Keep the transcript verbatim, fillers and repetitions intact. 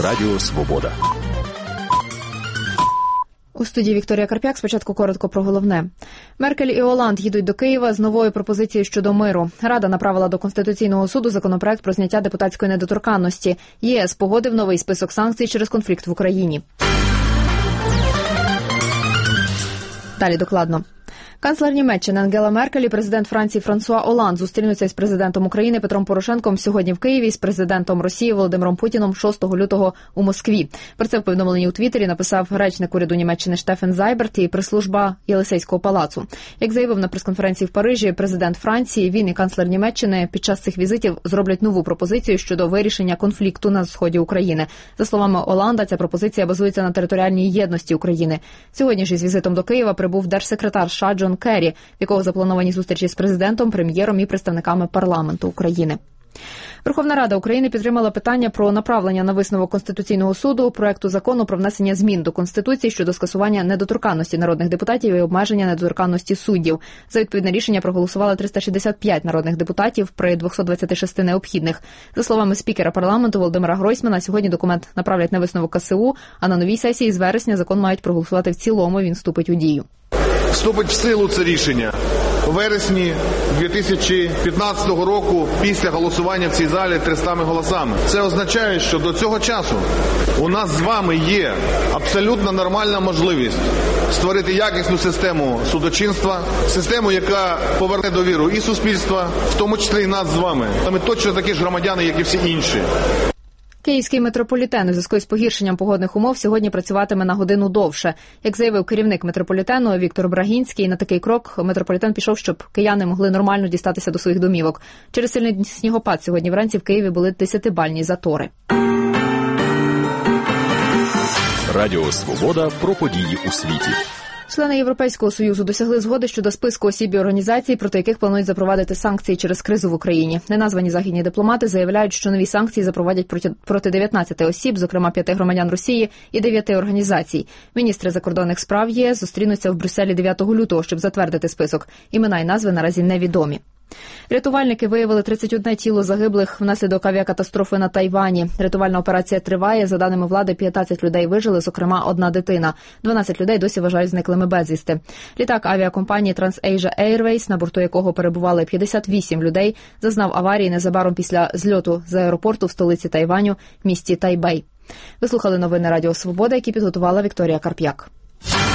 Радіо Свобода. У студії Вікторія Карп'як. Спочатку коротко про головне. Меркель і Оланд їдуть до Києва з новою пропозицією щодо миру. Рада направила до Конституційного суду законопроект про зняття депутатської недоторканності. ЄС погодив новий список санкцій через конфлікт в Україні. Далі докладно. Канцлер Німеччини Ангела Меркель і президент Франції Франсуа Оланд зустрінуться із президентом України Петром Порошенком сьогодні в Києві, з президентом Росії Володимиром Путіном шостого лютого у Москві. Про це в повідомленні у Твіттері написав речник уряду Німеччини Штефен Зайберт і прес-служба Єлисейського палацу. Як заявив на прес-конференції в Парижі президент Франції, він і канцлер Німеччини під час цих візитів зроблять нову пропозицію щодо вирішення конфлікту на сході України. За словами Оланда, ця пропозиція базується на територіальній єдності України. Сьогодні ж із візитом до Києва прибув держсекретар США Джон Керрі, в якого заплановані зустрічі з президентом, прем'єром і представниками парламенту України. Верховна Рада України підтримала питання про направлення на висновок Конституційного суду проекту закону про внесення змін до Конституції щодо скасування недоторканності народних депутатів і обмеження недоторканності суддів. За відповідне рішення проголосували триста шістдесят п'ять народних депутатів при двохсот двадцяти шести необхідних. За словами спікера парламенту Володимира Гройсмана, сьогодні документ направлять на висновок ка ес у, а на новій сесії з вересня закон мають проголосувати в цілому, він вступить у дію. Вступить в силу це рішення у вересні дві тисячі п'ятнадцятого року після голосування в цій залі трьохстами голосами. Це означає, що до цього часу у нас з вами є абсолютно нормальна можливість створити якісну систему судочинства, систему, яка поверне довіру і суспільства, в тому числі і нас з вами. Ми точно такі ж громадяни, як і всі інші. Київський метрополітен у зв'язку з погіршенням погодних умов сьогодні працюватиме на годину довше. Як заявив керівник метрополітену Віктор Брагінський, на такий крок метрополітен пішов, щоб кияни могли нормально дістатися до своїх домівок. Через сильний снігопад сьогодні вранці в Києві були десятибальні затори. Радіо Свобода про події у світі. Члени Європейського Союзу досягли згоди щодо списку осіб і організацій, проти яких планують запровадити санкції через кризу в Україні. Неназвані західні дипломати заявляють, що нові санкції запровадять проти, проти дев'ятнадцяти осіб, зокрема п'яти громадян Росії і дев'яти організацій. Міністри закордонних справ ЄС зустрінуться в Брюсселі дев'ятого лютого, щоб затвердити список. Імена і назви наразі невідомі. Рятувальники виявили тридцять одне тіло загиблих внаслідок авіакатастрофи на Тайвані. Рятувальна операція триває. За даними влади, п'ятнадцять людей вижили, зокрема одна дитина. дванадцять людей досі вважають зниклими безвісти. Літак авіакомпанії TransAsia Airways, на борту якого перебували п'ятдесят вісім людей, зазнав аварії незабаром після зльоту з аеропорту в столиці Тайваню, місті Тайбей. Ви слухали новини Радіо Свобода, які підготувала Вікторія Карп'як.